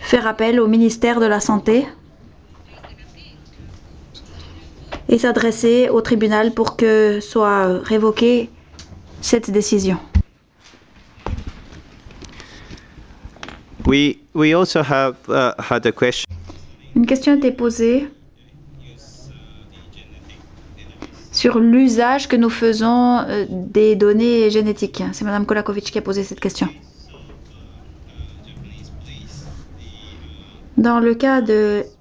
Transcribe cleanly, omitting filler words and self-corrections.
faire appel au ministère de la Santé et s'adresser au tribunal pour que soit révoquée cette décision. We also have had a question. Une question a été posée sur l'usage que nous faisons des données génétiques. C'est Mme Kolakovic qui a posé cette question. Dans le cas de